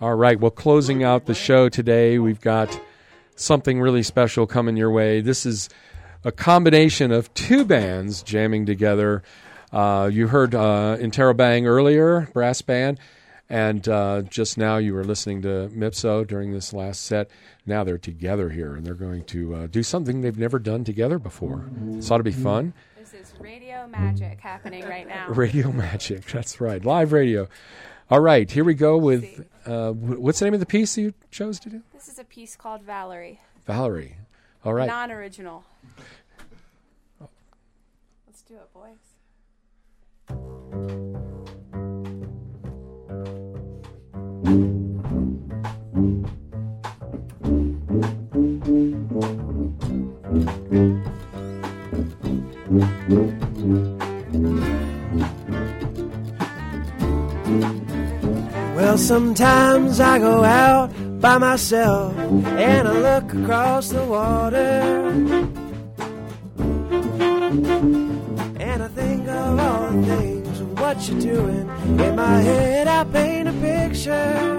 All right. Well, closing out the show today, we've got something really special coming your way. This is a combination of two bands jamming together. You heard Interrobang earlier, brass band, and just now you were listening to Mipso during this last set. Now they're together here, and they're going to do something they've never done together before. This ought to be fun. This is radio magic happening right now. Radio magic, that's right. Live radio. All right, here we go with, what's the name of the piece you chose to do? This is a piece called Valerie. Valerie. All right. Non-original. Let's do it, boys. Well, sometimes I go out by myself and I look across the water, and I think of all the things and what you're doing. In my head I paint a picture.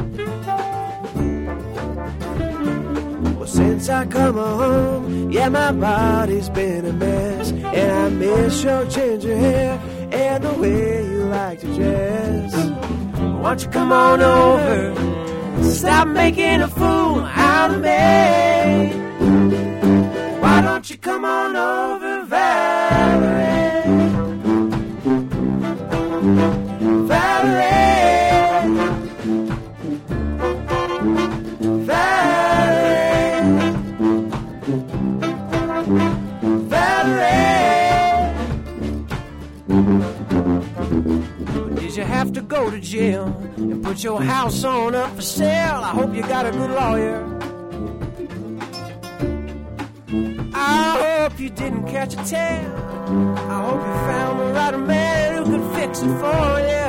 Well, since I come home, yeah, my body's been a mess, and I miss your ginger hair and the way you like to dress. Why don't you come on over, stop making a fool out of me. Why don't you come on over, Valerie? Valerie, Valerie, Valerie. Did you have to go to jail and put your house on up for sale? I hope you got a good lawyer. I hope you didn't catch a tail. I hope you found the right man who could fix it for you.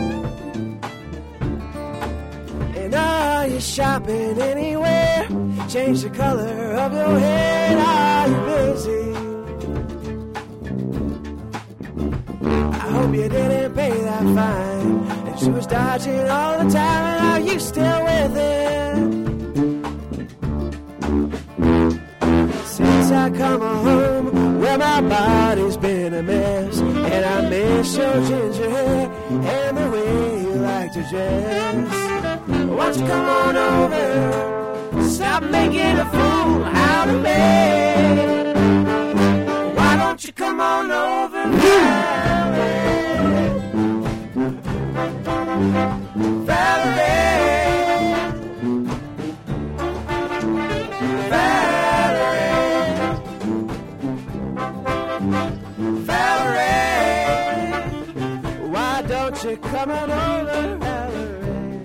And are you shopping anywhere? Change the color of your hair. Are you busy? I hope you didn't pay that fine, and she was dodging all the time. Are you still with it? Since I come home, well, my body's been a mess, and I miss your ginger hair and the way you like to dress. Why don't you come on over, stop making a fool out of me. Why don't you come on over, come on over, Valerie.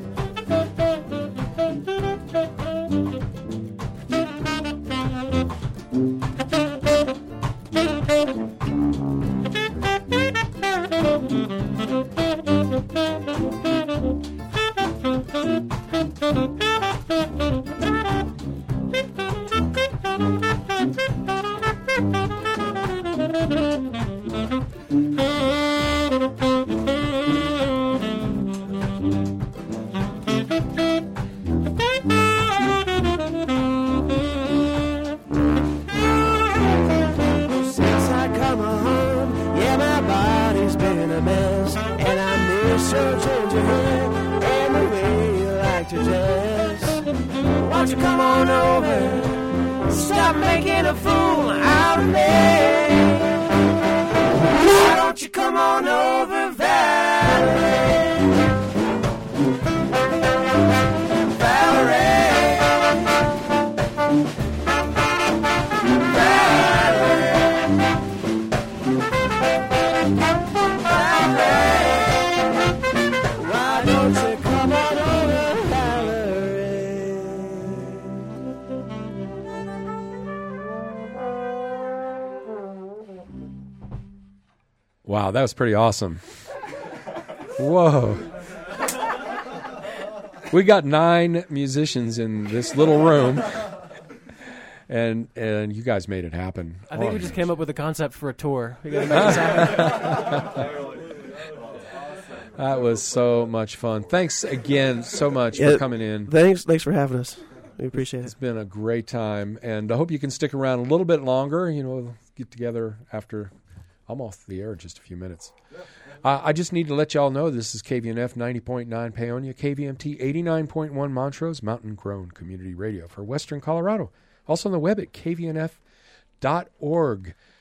Wow, that was pretty awesome. Whoa. We got 9 musicians in this little room, and you guys made it happen. I think we just came up with a concept for a tour. We gotta make this happen. That was so much fun. Thanks again so much for coming in. Thanks for having us. We appreciate It's it. been a great time, and I hope you can stick around a little bit longer. We'll get together after I'm off the air in just a few minutes. I just need to let y'all know this is KVNF 90.9 Paonia, KVMT 89.1 Montrose, Mountain Grown Community Radio for Western Colorado. Also on the web at kvnf.org.